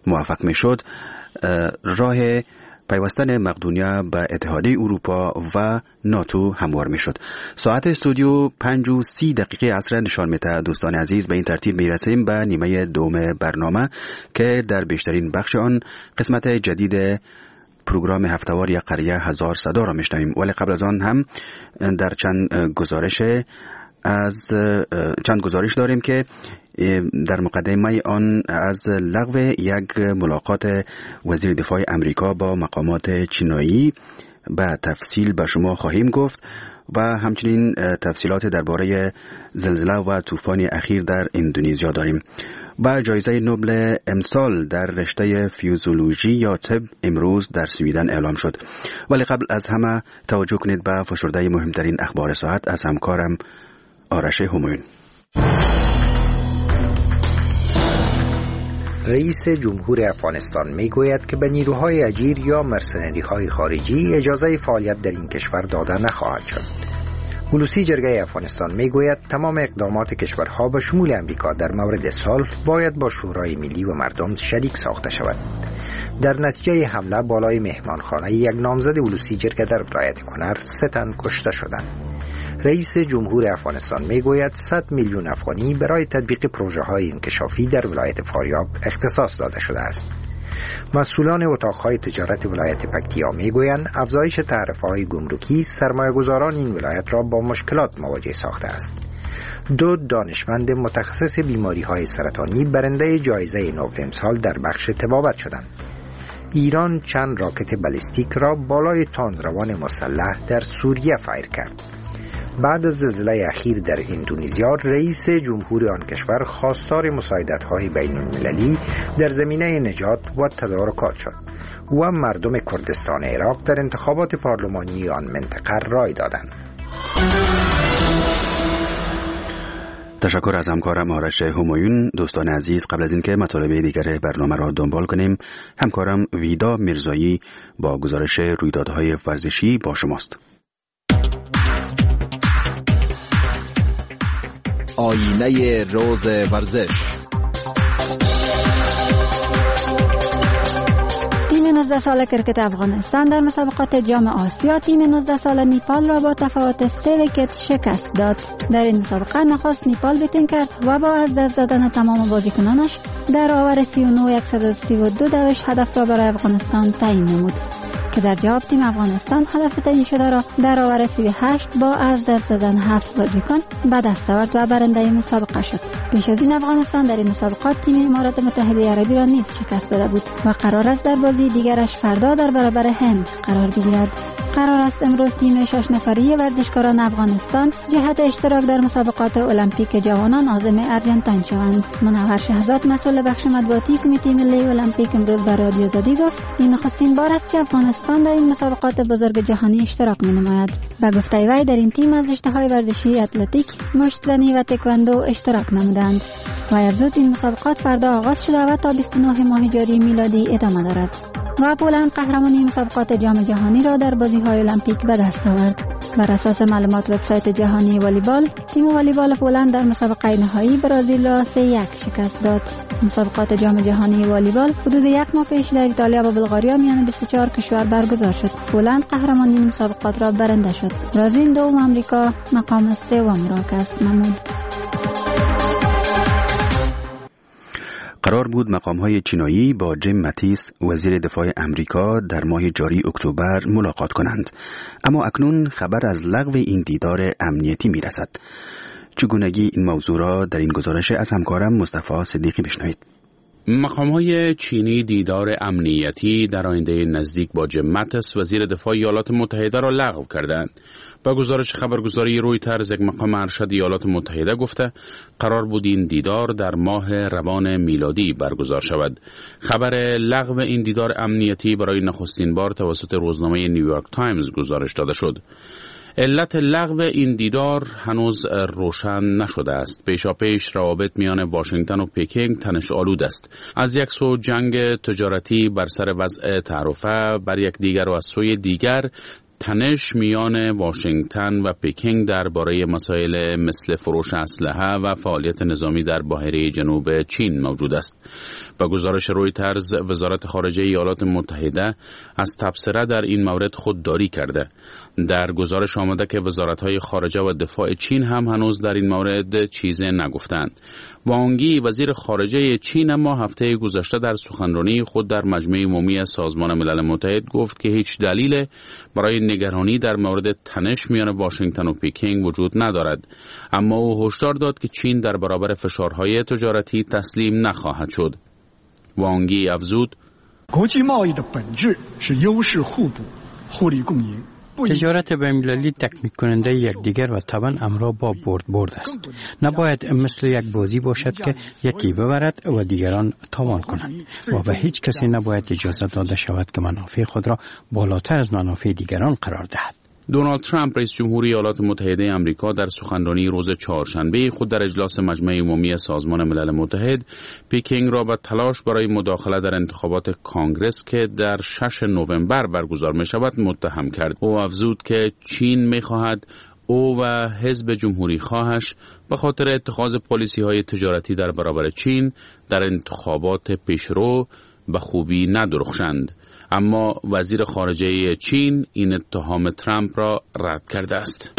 موفق میشد، راه پیوستن مقدونیه به اتحادیه اروپا و ناتو هموار میشد. ساعت استودیو 5:30 عصر نشان میده. دوستان عزیز، به این ترتیب میرسیم به نیمه دوم برنامه که در بیشترین بخش آن قسمت جدید پروگرام هفتهوار یک قریه هزار صدا را میشنویم، ولی قبل از آن هم در چند گزارش داریم که در مقدمه آن از لغو یک ملاقات وزیر دفاع امریکا با مقامات چینایی به تفصیل به شما خواهیم گفت و همچنین تفصیلات درباره زلزله و طوفان اخیر در اندونزیا داریم. با جایزه نوبل امسال در رشته فیزیولوژی یا طب امروز در سویدن اعلام شد. ولی قبل از همه توجه کنید به فشرده مهمترین اخبار ساعت از همکارم آرش همایون. رئیس جمهور افغانستان میگوید که به نیروهای اجیر یا مرسنری‌های خارجی اجازه فعالیت در این کشور داده نخواهد شد. هلوسی جرگه افغانستان میگوید تمام اقدامات کشورها به شمول امریکا در مورد صلح باید با شورای ملی و مردم شریک ساخته شود. در نتیجه حمله بالای مهمانخانه یک نامزد هلوسی جرگه در ولایت کنر 3 تن کشته شدند. رئیس جمهور افغانستان میگوید 100 میلیون افغانی برای تطبیق پروژه‌های انکشافی در ولایت فاریاب اختصاص داده شده است. مسئولان اتاقهای تجارت ولایت پکتیا میگویند افزایش تعرفه‌های گمرکی سرمایه‌گذاران این ولایت را با مشکلات مواجه ساخته است. 2 دانشمند متخصص بیماری‌های سرطانی برنده جایزه نوبل امسال در بخش طبابت شدند. ایران چند راکت بالستیک را بالای تندروان مسلح در سوریه فایر کرد. بعد از زلزله اخیر در اندونزیا، رئیس جمهور آن کشور خواستار مساعدت‌های بین‌المللی در زمینه نجات و تدارکات شد و مردم کردستان عراق در انتخابات پارلمانی آن منطقه رای دادند. تشکر از همکارم آرش همایون. دوستان عزیز، قبل از اینکه مطالب دیگر برنامه را دنبال کنیم، همکارم ویدا میرزایی با گزارش رویدادهای ورزشی با شماست. آینه روز ورزش. تیم 19 ساله کرکت افغانستان در مسابقات جام آسیا تیم 19 ساله نیپال را با تفاوت 3 ویکت شکست داد. در این مسابقه نخست نیپال بیتین کرد و با از دست دادن تمام بازیکنانش در آور 39-132 دوش هدف را برای افغانستان تعیین نمود که در جواب تیم افغانستان هدف تعیین شده را در آور 38 با از دست دادن 7 بازیکن به دست آورد و برنده مسابقه شد. پیش از این افغانستان در این مسابقات تیم امارات متحده عربی را نیز شکست داده بود و قرار است در بازی دیگرش فردا در برابر هند قرار بگیرد. قرار است امروز تیم 6 نفری ورزشکاران افغانستان جهت اشتراک در مسابقات المپیک جوانان عازم ارجنتین شوند. منور شهزاد مسئول بخش مطبوعاتی کمیته ملی المپیک امروز به رادیو آزادی گفت این نخستین بار است که افغانستان در این مسابقات بزرگ جهانی اشتراک می‌نماید. به گفته وی در این تیم از رشته‌های ورزشی اتلتیک، مشت‌زنی و تکواندو اشتراک نمودند. و افزود این مسابقات فردا آغاز شده و تا 29 ماه جاری میلادی ادامه دارد. و پولند قهرمانی مسابقات جام جهانی را در بازی‌های المپیک به دست آورد. بر اساس معلومات وبسایت جهانی والیبال، تیم والیبال پولند در مسابقه نهایی برزیل را 3-1 شکست داد. مسابقات جام جهانی والیبال حدود 1 ماه پیش در ایتالیا و بلغاریا میان 24 کشور برگزار شد. پولند قهرمانی مسابقات را برنده شد. برزیل دوم، آمریکا مقام 3 را کسب نمود. قرار بود مقام‌های چینایی با جیم ماتیس وزیر دفاع امریکا در ماه جاری اکتبر ملاقات کنند، اما اکنون خبر از لغو این دیدار امنیتی میرسد. چگونگی این موضوع را در این گزارش از همکارم مصطفی صدیقی بشنوید. مقام‌های چینی دیدار امنیتی در آینده نزدیک با جیم ماتیس وزیر دفاع ایالات متحده را لغو کردند. با گزارش خبرگزاری رویترز، یک مقام ارشد ایالات متحده گفته قرار بود این دیدار در ماه روان میلادی برگزار شود. خبر لغو این دیدار امنیتی برای نخستین بار توسط روزنامه نیویورک تایمز گزارش داده شد. علت لغو این دیدار هنوز روشن نشده است. پیشاپیش روابط میان واشنگتن و پکینگ تنش آلود است. از یک سو جنگ تجارتی بر سر وضع تعرفه بر یک دیگر و از سوی دیگر تنش میان واشنگتن و پکینگ درباره مسائل مثل فروش اسلحه و فعالیت نظامی در بحیره جنوب چین موجود است. با گزارش رویترز، وزارت خارجه ایالات متحده از تبصره در این مورد خودداری کرده. در گزارش آمده که وزارت‌های خارجه و دفاع چین هم هنوز در این مورد چیزی نگفتند. وانگ یی وزیر خارجه چین اما هفته گذشته در سخنرانی خود در مجمع عمومی سازمان ملل متحد گفت که هیچ دلیل برای نگرانی در مورد تنش میان واشنگتن و پکینگ وجود ندارد، اما او هشدار داد که چین در برابر فشارهای تجارتی تسلیم نخواهد شد. وانگ یی افزود: تجارت بین‌المللی تکمیل کننده یکدیگر و طبعا امر با برد است. نباید مثل یک بازی باشد که یکی ببرد و دیگران تاوان کنند و به هیچ کسی نباید اجازه داده شود که منافع خود را بالاتر از منافع دیگران قرار دهد. دونالد ترامپ رئیس جمهوری ایالات متحده آمریکا در سخنرانی روز چهارشنبه خود در اجلاس مجمع عمومی سازمان ملل متحد پکینگ را به تلاش برای مداخله در انتخابات کانگرس که در 6 نوامبر برگزار می شود متهم کرد. او افزود که چین می خواهد او و حزب جمهوری خواهش به خاطر اتخاذ پالیسی های تجارتی در برابر چین در انتخابات پیشرو به خوبی ندرخشند. اما وزیر خارجه چین این اتهام ترامپ را رد کرده است.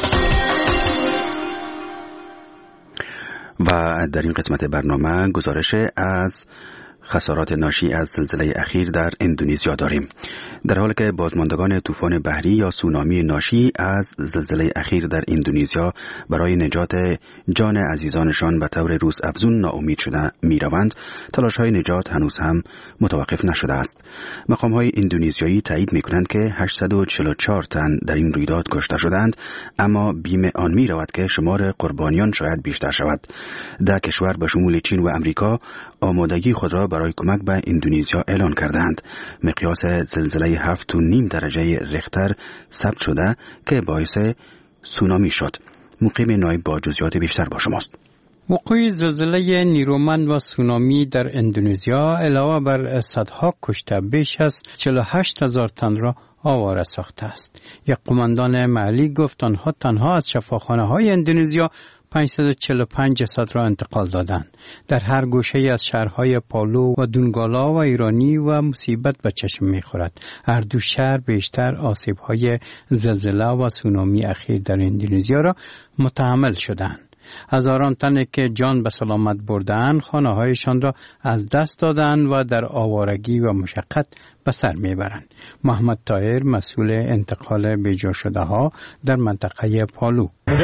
و در این قسمت برنامه گزارش از خسارات ناشی از زلزله اخیر در اندونزیا داریم. در حالی که بازماندگان طوفان بحری یا سونامی ناشی از زلزله اخیر در اندونزیا برای نجات جان عزیزانشان به طور روز افزون ناامید شده میروند، تلاش‌های نجات هنوز هم متوقف نشده است. مقام‌های اندونزیایی تایید می‌کنند که 844 تن در این رویداد کشته شدند، اما بیم آن می‌رود که شمار قربانیان شاید بیشتر شود. ده کشور به شمول چین و امریکا آمادگی خود را برای کمک به اندونزیا اعلان کردند. مقیاس زلزله 7.5 درجه ریختر ثبت شده که باعث سونامی شد. مقیم نایب با جزئیات بیشتر با شماست. وقوع زلزله نیرومند و سونامی در اندونزیا علاوه بر صدها کشته بیش از 48,000 تن را آواره ساخته است. یک قماندان محلی گفت آنها تنها از شفاخانه‌های اندونزیا 545 جسد را انتقال دادند. در هر گوشه از شهرهای پالو و دونگالا و ایرانی و مصیبت به چشم می‌خورد. هر دو شهر بیشتر آسیب‌های زلزله و سونامی اخیر در اندونزیا را متحمل شدند. هزاران تن که جان به سلامت بردند خانه‌هایشان را از دست دادند و در آوارگی و مشقت به سر میبرند. محمد طاهر مسئول انتقال بیجا شده ها در منطقه پالو: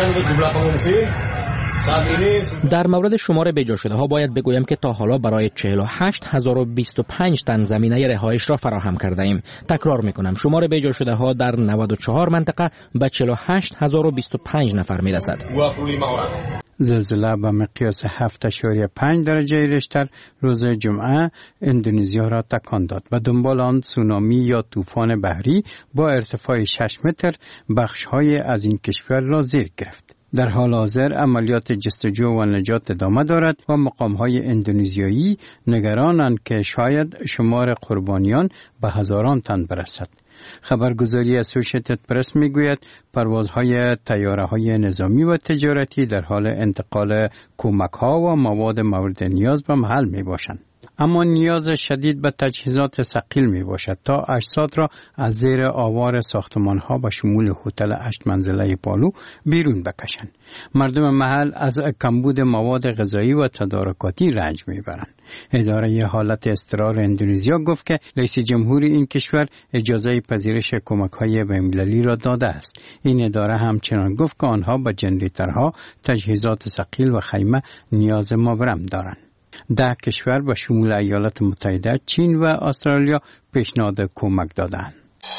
در مورد شمار بیجا شده ها باید بگویم که تا حالا برای 48,025 تن زمینه رهایش را فراهم کرده ایم. تکرار میکنم شمار بیجا شده ها در 94 منطقه به 48,025 نفر میرسد. زلزله به مقیاس 7.5 درجه ریشتر روز جمعه اندونزیا را تکان داد و دنبال آن سونامی یا طوفان بحری با ارتفاع 6 متر بخش‌های از این کشور را زیر گرفت. در حال حاضر عملیات جستجو و نجات ادامه دارد و مقام‌های اندونزیایی نگرانند که شاید شمار قربانیان به هزاران تن برسد. خبرگزاری اسوشیتد پرس میگوید پروازهای طیاره‌های نظامی و تجارتی در حال انتقال کمک‌ها و مواد مورد نیاز به محل میباشند. اما نیاز شدید به تجهیزات ثقیل می باشد تا اجساد را از زیر آوار ساختمان‌ها به شمول هتل 8 منزله پالو بیرون بکشند. مردم محل از کمبود مواد غذایی و تدارکاتی رنج میبرند. اداره حالت اضطرار اندونزیا گفت که رئیس جمهوری این کشور اجازه پذیرش کمک‌های بین‌المللی را داده است. این اداره همچنان گفت که آنها به جنریتورها، تجهیزات ثقیل و خیمه نیاز مبرم دارند. 10 کشور به شمول ایالات متحده، چین و استرالیا پیشنهاد کمک دادند.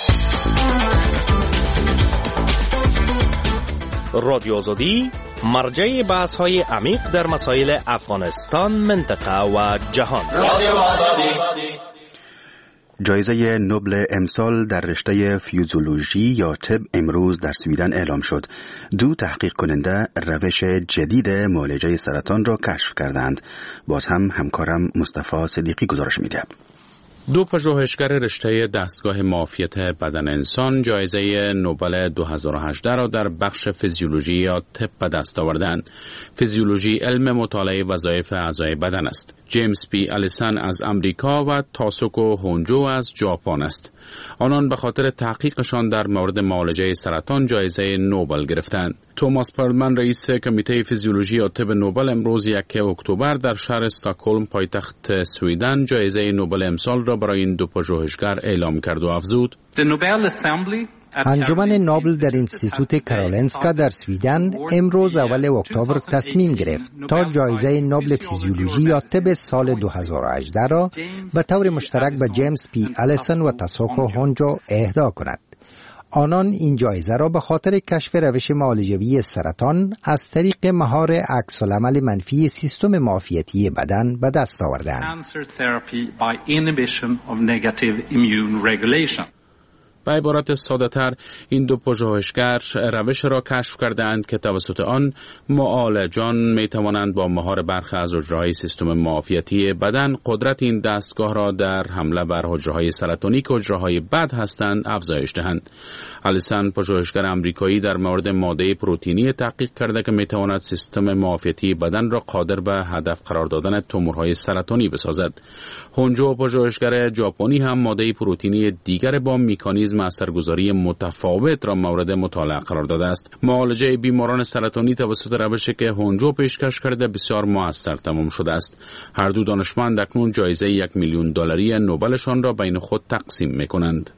رادیو آزادی مرجع بحث‌های عمیق در مسائل افغانستان، منطقه و جهان. رادیو آزادی. جایزه نوبل امسال در رشته فیزیولوژی یا طب امروز در سویدن اعلام شد. 2 تحقیق کننده روش جدید معالجه سرطان را کشف کردند. باز هم همکارم مصطفی صدیقی گزارش میده. دو پژوهشگر رشته دستگاه معافیت بدن انسان جایزه نوبل 2018 را در بخش فیزیولوژی یا طب به دست آوردند. فیزیولوژی علم مطالعه وظایف اعضای بدن است. جیمز پی الیسن از امریکا و تاسوکو هونجو از ژاپن است. آنان به خاطر تحقیقشان در مورد معالجه سرطان جایزه نوبل گرفتند. توماس پرلمن رئیس کمیته فیزیولوژی یا طب نوبل امروز 1 اکتبر در شهر استکهلم پایتخت سوئیدن جایزه نوبل امسال را برای این دو پژوهشگر اعلام کرد و افزود: انجمن نوبل در اینستیتوت کارولینسکا در سوئیدن امروز اول اکتبر تصمیم گرفت تا جایزه نوبل فیزیولوژی یا طب سال 2018 را به طور مشترک به جیمز پی الیسن و تاسوکو هونجو اهدا کند. آنان این جایزه را به خاطر کشف روش معالجوی سرطان از طریق مهار عکس‌العمل منفی سیستم معافیتی بدن به دست آوردند. به عبارت ساده‌تر این دو پژوهشگر روش را کشف کردند که توسط آن معالجان می توانند با مهار برخی از حجره‌های سیستم معافیتی بدن قدرت این دستگاه را در حمله بر حجره‌های سرطانی که حجره‌های بد هستند افزایش دهند. الیسن پژوهشگر آمریکایی در مورد ماده پروتئینی تحقیق کرده که می تواند سیستم معافیتی بدن را قادر به هدف قرار دادن تومورهای سرطانی بسازد. هونجو پژوهشگر ژاپنی هم ماده پروتئینی دیگر با مکانیزم اثرگذاری متفاوت را مورد مطالعه قرار داده است. معالجه بیماران سرطانی توسط روشی که هونجو پیشکش کرده بسیار مؤثر تمام شده است. هر دو دانشمند اکنون جایزه $1,000,000 نوبلشان را بین خود تقسیم می‌کنند.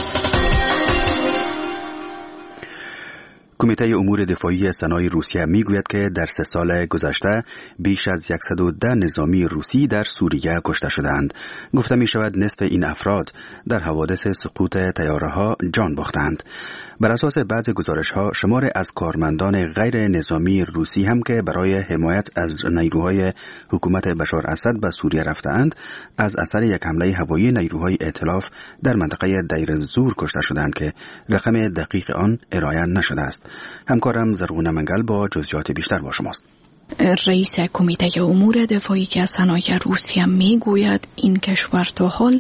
کمیته امور دفاعی سنای روسیه میگوید که در 3 سال گذشته بیش از 110 نظامی روسی در سوریه کشته شدند. گفته می شود نصف این افراد در حوادث سقوط طیاره‌ها جان باختند. بر اساس بعض گزارش‌ها شمار از کارمندان غیر نظامی روسی هم که برای حمایت از نیروهای حکومت بشار اسد به سوریه رفتند از اثر یک حمله هوایی نیروهای ائتلاف در منطقه دیر الزور کشته شدند که رقم دقیق آن ارائه نشده است. همکارم زرغونه منگل با جزئیات بیشتر با شماست. رئیس کمیته امور دفاعی صنایع روسیه میگوید این کشور تا حال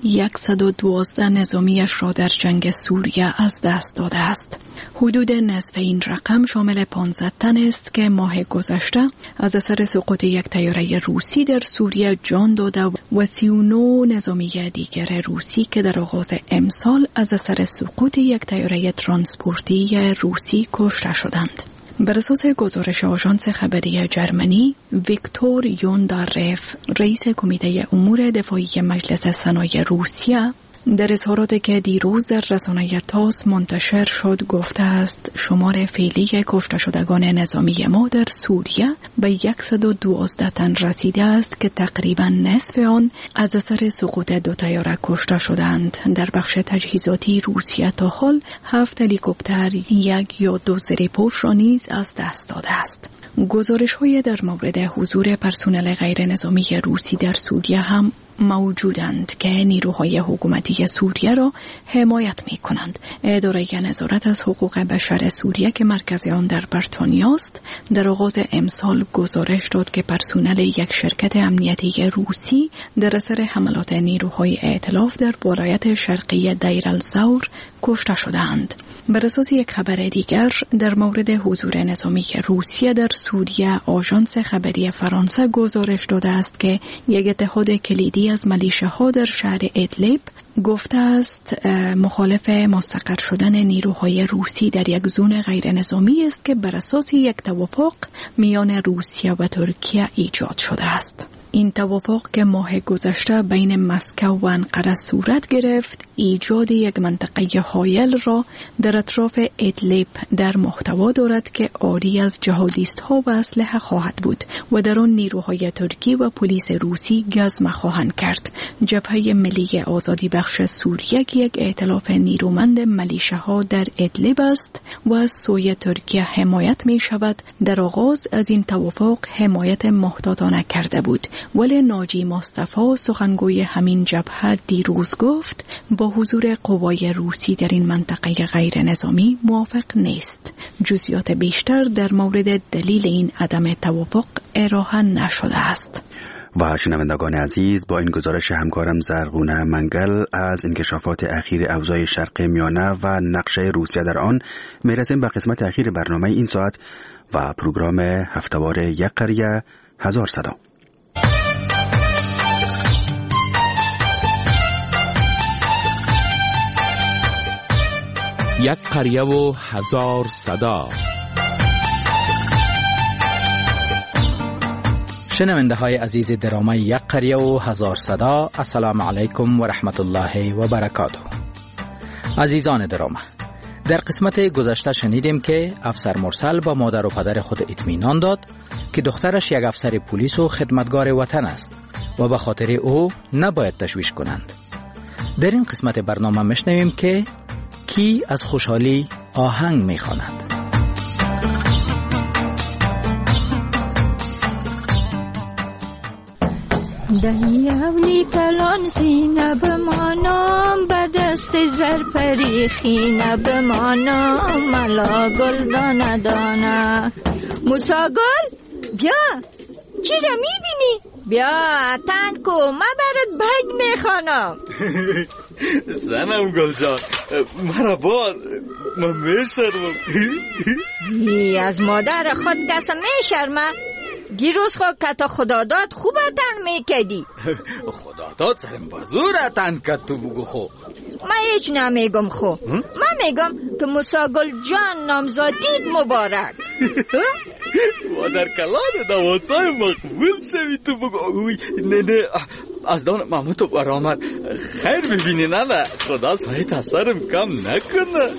112 نظامیش را در جنگ سوریه از دست داده است. حدود نصف این رقم شامل 15 تن است که ماه گذشته از اثر سقوط یک طیاره روسی در سوریه جان داده و 39 نظامی دیگر روسی که در آغاز امسال از اثر سقوط یک طیاره ترانسپورتی روسی کشته شدند. بر اساس گزارش آژانس خبری جرمنی، ویکتور یوندارف، رئیس کمیته امور دفاعی مجلس صنایع روسیه، در اظهاراتی که دیروز در رسانه تاس منتشر شد گفته است شمار فعلی کشته شدگان نظامی ما در سوریه به 112 تن رسیده است که تقریبا نصف آن از اثر سقوط 2 طیاره کشته شدند. در بخش تجهیزاتی روسیه تا حال 7 هلیکوپتر، 1 یا 2 زیرپوش را نیز از دست داده است. گزارش‌های در مورد حضور پرسنل غیر نظامی روسی در سوریه هم موجودند که نیروهای حکومتی سوریه را حمایت می‌کنند. اداره نظارت از حقوق بشر سوریه که مرکز آن در بریتانیا است، در آغاز امسال گزارش داد که پرسنل یک شرکت امنیتی روسی در اثر حملات نیروهای ائتلاف در ولایت شرقی دیر الزور کشته شدند. بر اساس یک خبر دیگر در مورد حضور نظامی روسیه در سوریه، آژانس خبری فرانسه گزارش داده است که یک اتحاد کلیدی از ملیشه‌ها در شهر ادلیب گفته است مخالف مستقر شدن نیروهای روسی در یک زون غیر نظامی است که بر اساس یک توافق میان روسیه و ترکیه ایجاد شده است. این توافق که ماه گذشته بین مسکو و انقره صورت گرفت، ایجاد یک منطقه حایل را در اطراف ادلیب در محتوا دارد که عاری از جهادیست ها و اسلحه خواهد بود و در آن نیروهای ترکی و پلیس روسی گزم خواهند کرد. جبهه ملی آزادی بخش سوریه که یک ائتلاف نیرومند ملیشه‌ها در ادلیب است و از سوی ترکیه حمایت می شود، در آغاز از این توافق حمایت محتاطانه کرده بود، ولی ناجی مصطفی سخنگوی همین جبهه دیروز گفت با حضور قوای روسی در این منطقه غیر نظامی موافق نیست. جزئیات بیشتر در مورد دلیل این عدم توافق ارائه نشده است. و شنوندگان عزیز، با این گزارش همکارم زرغونه منگل از انکشافات اخیر اوضاع شرق میانه و نقشه روسیه در آن میرسیم به قسمت اخیر برنامه این ساعت و پروگرام هفته‌وار یک قریه هزار صدا. یک قریه و هزار صدا. شنونده های عزیز درامه یک قریه و هزار صدا، السلام علیکم و رحمت الله و برکاته. عزیزان درامه، در قسمت گذشته شنیدیم که افسر مرسل با مادر و پدر خود اطمینان داد که دخترش یک افسر پلیس و خدمتگار وطن است و به خاطر او نباید تشویش کنند. در این قسمت برنامه میشنویم که کی از خوشحالی آهنگ میخواند. دهی اولی کلان سینه بمانم، به دست زرپری خینه بمانم، ملا گل دانه دانه. موسا گل بیا، چی را میبینی؟ بیا تنکو، من برات بگ میخوانم. زنم گل جان، مرا بار، من میشرمم. از مادر خود کسا میشرمه؟ دیروز خود که تا خدا داد خوب اتن میکدی. خدا داد سرم بازور اتن کد تو بگو خو. من هیچ نمیگم خو، من میگم که موسا گل جان نامزادیت مبارک. و در کلان دوازای مقبول شوی تو بگو. نه از دان محمود تو برآمد خیر ببینی. نه خدا سایت از سرم کم نکنه.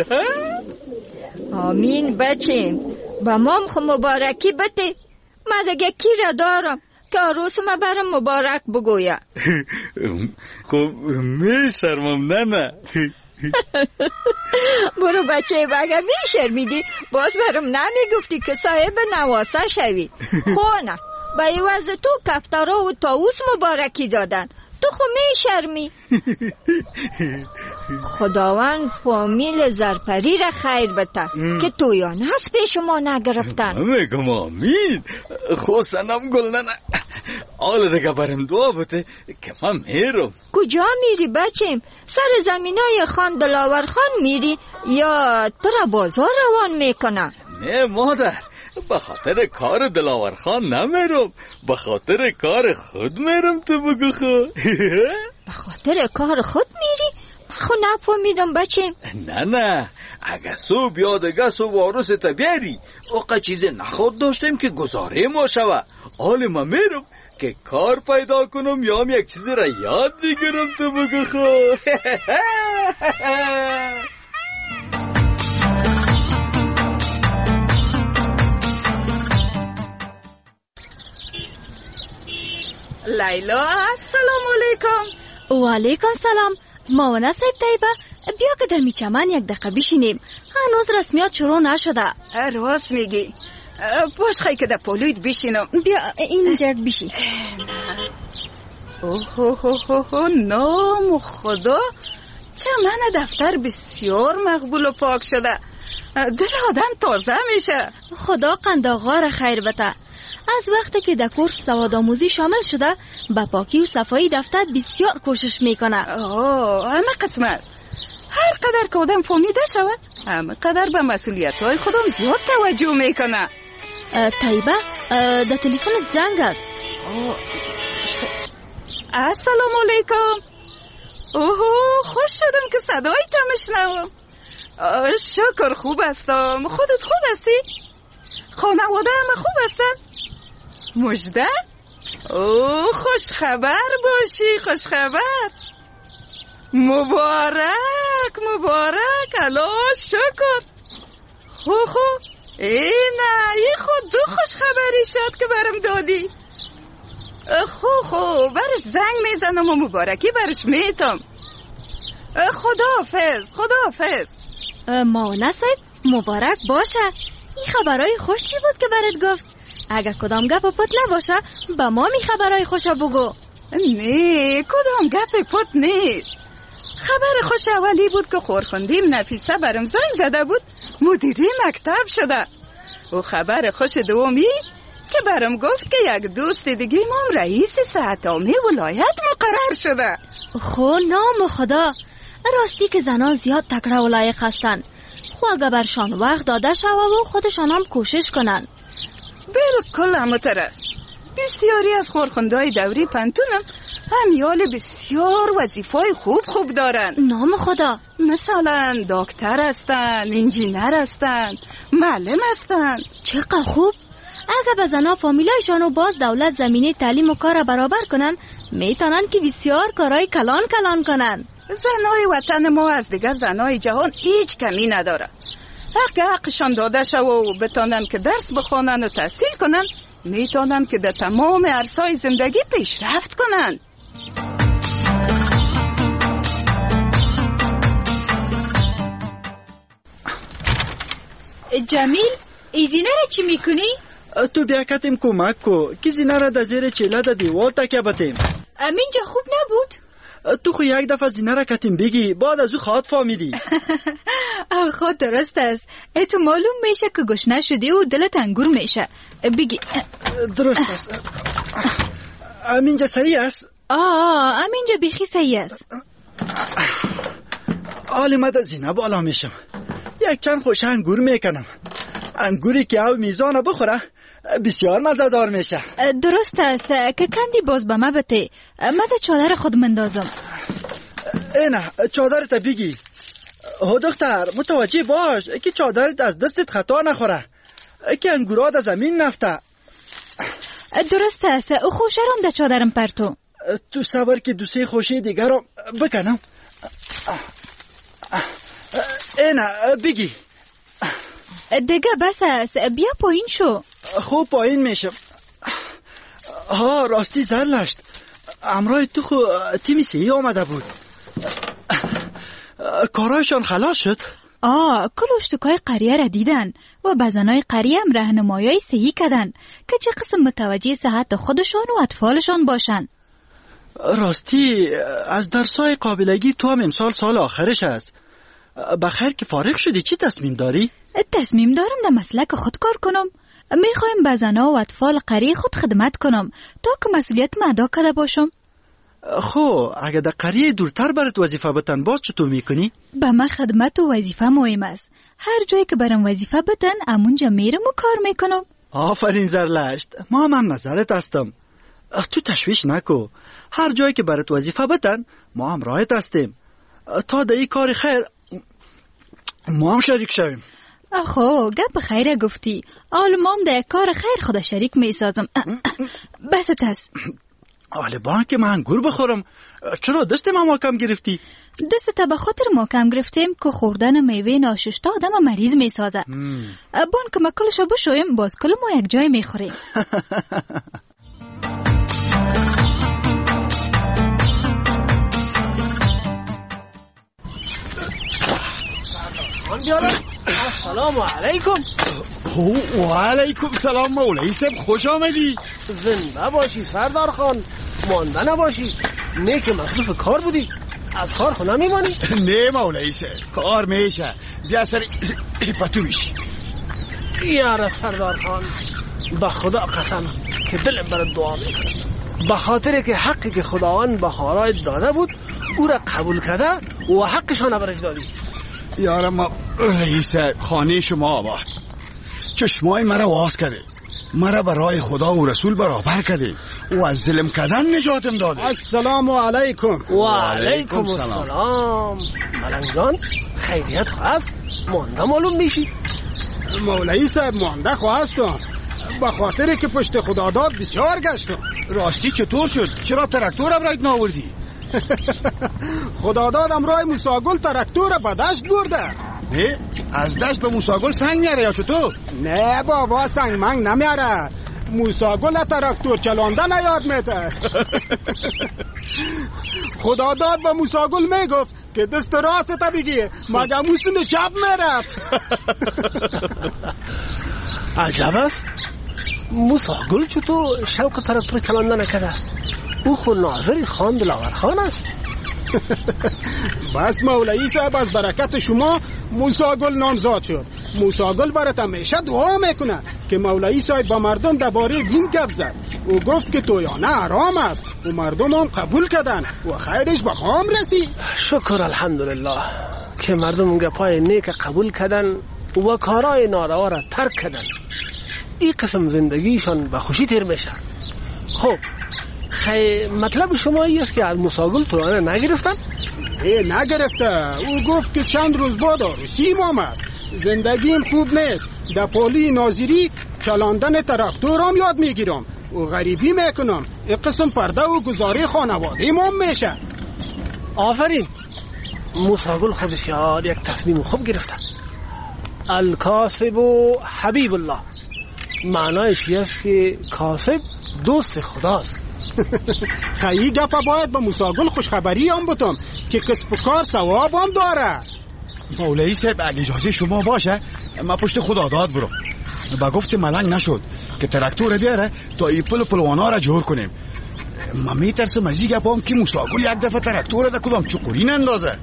آمین بچیم، با مام خو مبارکی بده. من دیگه کی را دارم که عروس ما برم مبارک بگویا. خب میشرمم. نه برو بچه، اگر میشرمیدی باز برم نمیگفتی که صاحب نواسه شوی. خونه با عوض تو کفتارا و طاووس مبارکی دادن، تو خو میشرمی. خداوند فامیل زرپری را خیر بده که تویان هست پیش ما نگرفتن. میگم آمین. خو سنم گل. نه آل دیگه برم دعا بده که من میرم. کجا میری بچیم؟ سر زمینای خان دلاور خان میری یا تو را بازار روان میکنه؟ نه مادر، به خاطر کار دلاور خان نمیرم، به خاطر کار خود میرم. تو بگو خو. به خاطر کار خود میری؟ خو نفهمیدم بچیم. نه اگه صبح یا دیگه صبح عروس تا بیاری اوقا چیز نخود داشتیم که گزاره ما شوه. حال ما میرم که کار پیدا کنم یا هم یک چیزی را یاد بگیرم. تو بگو خو. لیلا السلام علیکم. و علیکم سلام. مامانه صاحب طیبه، بیا که در میچمن یک دقیقه بشینیم، هنوز رسمیات شروع نشده. راست میگی، باش خیلی که در پولوید بشینم. بیا اینجا بشین. اوه نام خدا، چمن دفتر بسیار مقبول و پاک شده. دل آدم تازه میشه. خدا قند آقا را خیر بده. از وقتی که در کورس سوادآموزی شامل شده به پاکی و صفایی دفتر بسیار کوشش میکنه. همه قسم است. هر قدر که آدم فهمیده شود همه قدر به مسئولیت‌های خودم زیاد توجه میکنه. طیبه، در تلفن زنگ است. السلام علیکم. خوش شدم که صدای تو میشنوم. شکر خوب هستم. خودت خوب هستی؟ خانواده همه خوب هستن؟ مژده؟ خوش خبر باشی. خوش خبر. مبارک. الله شکر. این خود دو خوش خبری شد که برم دادی. برش زنگ میزنم و مبارکی برش میتم. خداحافظ. مامانه صاحب مبارک باشه. این خبرهای خوش چی بود که برات گفت؟ اگه کدام گپ پت نباشه با ما می خبرهای خوشا بگو. نه کدام گپ پت نیست. خبر خوش اولی بود که خورخوندیم نفیسه برم زنگ زده بود مدیره مکتب شده. و خبر خوش دومی که برام گفت که یک دوست دیگه مام رئیس صحت عامه ولایت مقرر شده. خو نام خدا، راستی که زنان زیاد تکړه و لایق هستن. خو اگه برشان وقت داده شوه و خودشان هم کوشش کنن. بالکل همونطور است. بسیاری از خورخندای دوری پنتونم همیال بسیار وظیفای خوب دارن. نام خدا، مثلا دکتر هستن، انجینر هستن، معلم هستن. چقدر خوب. اگه به زنها فامیلایشان و باز دولت زمینه تعلیم و کار برابر کنن، میتونن که بسیار کارهای کلان کنن. زنای وطن ما از دیگر زنای جهان هیچ کمی نداره. اگه حقشان داده شو و بتانن که درس بخوانن و تحصیل کنن، میتونن که در تمام عرصه‌های زندگی پیشرفت کنن. جمیل، ای زینه را چی میکنی؟ تو بیا کتیم کمک کو که زینه را در زیر چیله در دیوال تکیه بتیم. امینجا خوب نبود؟ تو خو یک دفعه زینه را کتیم بگی بعد از او خواهد فهمیدی. خود درست است. تو معلوم میشه که گشنه شدی و دلت انگور میشه. بگی. درست است. امینجا صحیح است؟ امینجا بیخی صحیح است. حالی من در زینه بالا میشم، یک چند خوش انگور میکنم. انگوری که او میزانه بخوره بسیار مزه‌دار میشه. درست است که کندی باز به ما بته. من در چادر خود مندازم. اینه چادرت بگی. دختر متوجه باش که چادرت از دستت خطا نخوره، که انگورا در زمین نفته. درست است. خوشرم در چادرم پرتو. تو صبر که دو سه خوشی دیگر رو بکنم. اینه بگی. دیگه بس است. بیا پایین شو. خوب پایین میشم. راستی زرلشت، امرای تو خو تیمی سهی آمده بود. کارایشان خلاص شد؟ کلوشتکای قریه را دیدن و بزنای قریه هم راهنمایی صحیح کردن که چه قسم متوجه صحت خودشان و اطفالشان باشن. راستی از درسای قابلگی تو هم امسال سال آخرش است. بخیر که فارغ شدی چی تصمیم داری؟ تصمیم دارم در مسلک خود کار کنم. میخوایم به زنها و اطفال قریه خود خدمت کنم تا که مسئولیت ما ادا کرده باشم. خب اگه در قریه دورتر برات وظیفه بتن باز چطور میکنی؟ به من خدمت و وظیفه مهم است. هر جایی که برام وظیفه بتن امونجا میرم و کار میکنم. آفرین زرلشت، ما هم نظرت هستم. تو تشویش نکو، هر جایی که برات وظیفه بتن ما هم راحت هستیم تا در این کار خیر ما هم شریک شویم. گپ خیره گفتی. آلمام در کار خیر خود شریک می سازم. بست است. آلبان که من انگور بخورم، چرا دست ما محکم گرفتی؟ دست به خاطر محکم گرفتیم که خوردن میوه ناشسته آدم مریض می سازه. بان که ما کلشو بشویم باز کل ما یک جای می خوریم. السلام علیکم. و علیکم سلام مولوی صاحب، خوش آمدی. زنده باشی سردار خان، مانده نباشی. نه که مصروف کار بودی، از کار خو نمیمانی؟ نه مولوی صاحب، کار میشه. بیا سر پتو میشی. یاره سردار خان، به خدا قسم که دلم برات دعا میکنم، به خاطر که حقی که خداوند به خارایت داده بود او را قبول کرده و حقشان برش دادی. یارم ما رئیس خانه شما آباد، چشمای مرا واز کرده، مرا برای خدا و رسول برابر کرده و از ظلم کردن نجاتم داده. السلام علیکم. و علیکم السلام. ملنگان خیریت خواست؟ مانده معلوم میشی؟ مولوی صاحب مانده خواستم، به خاطر که پشت خدا داد بسیار گشتم. راستی چطور شد؟ چرا تراکتورم را ناوردی؟ خدا دادم رای موساگل تراکتور به دشت برده. نه از دشت به موساگل سنگ میاره یا چطور؟ نه بابا سنگ منگ نمیاره، موساگل تراکتور چلاندن یاد میده. خدا داد به موساگل میگفت که دست راست تا بگی مگه موسون چپ میرفت. عجب است، موساگل چطور شوق تراکتور چلاندن نکده؟ او خود ناظر خان دلاور خان است. بس مولوی صاحب، از برکت شما موساگل نامزاد شد. موساگل برات همیشه دعا میکنه که مولوی صاحب با مردم درباره دین گپ زد. او گفت که تویانه حرام است و مردم هم قبول کردن و خیرش به ما هم رسید. شکر الحمدلله که مردم گپای نیک قبول کردن و کارای ناروا را ترک کردن. این قسم زندگیشان به خوشی تیر میشه. خب مطلب شما است که از موساگل تویانه نگرفتن؟ نگرفته. او گفت که چند روز بعد عروسی مام است. زندگیم خوب نیست. در پالی ناظری چلاندن تراکتور هم یاد میگیرم و غریبی میکنم. این قسم پرده و گزاره خانواده مام میشه. آفرین. موساگل خودش یاد یک تصمیم خوب گرفته. الکاسب و حبیب الله. معنایش است که کاسب دوست خداست. خیلی گپا باید به موساگل خوشخبری هم بتم که کسب و کار ثواب هم داره. مولوی صاحب اگه اجازه شما باشه ما پشت خدا داد برو. با گفت ملنگ نشد که تراکتور بیاره تا ای پل پلوانا را جور کنیم. ما میترسم از این گپا هم که موساگل یک دفعه تراکتور را کدام چقوری نندازه.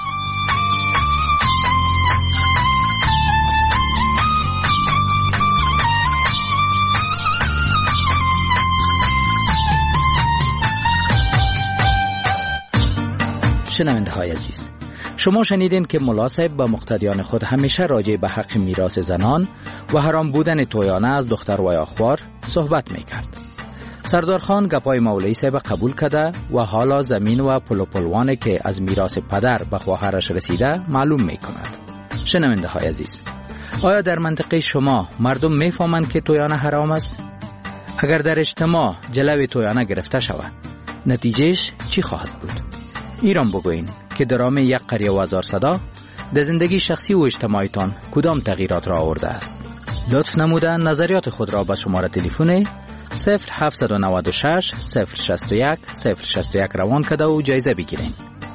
شنونده های عزیز، شما شنیدین که ملا صاحب با مقتدیان خود همیشه راجع به حق میراث زنان و حرام بودن تویانه از دختر و یاخوار صحبت میکرد. سردار خان گپای مولوی صاحب قبول کرده و حالا زمین و پلوانی که از میراث پدر به خواهرش رسیده معلوم میکند. شنونده های عزیز، آیا در منطقه شما مردم میفهمند که تویانه حرام است؟ اگر در اجتماع جلوی تویانه گرفته شود، نتیجهش چی خواهد بود؟ ایران بگوین که درام یک قریه و هزار صدا در زندگی شخصی و اجتماعیتان کدام تغییرات را آورده است؟ لطف نموده نظریات خود را به شماره تلفن 0796 061 061 روان کرده و جایزه بگیرین.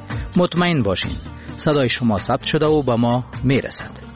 مطمئن باشین صدای شما ثبت شده و به ما میرسد.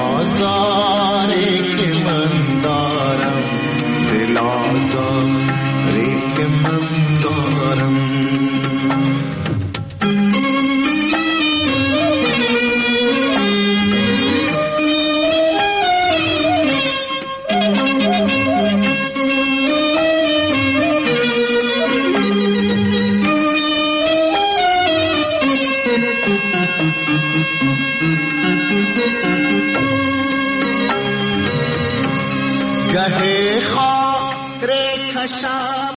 दिल आज़ार के मंदारम दिल आज़ार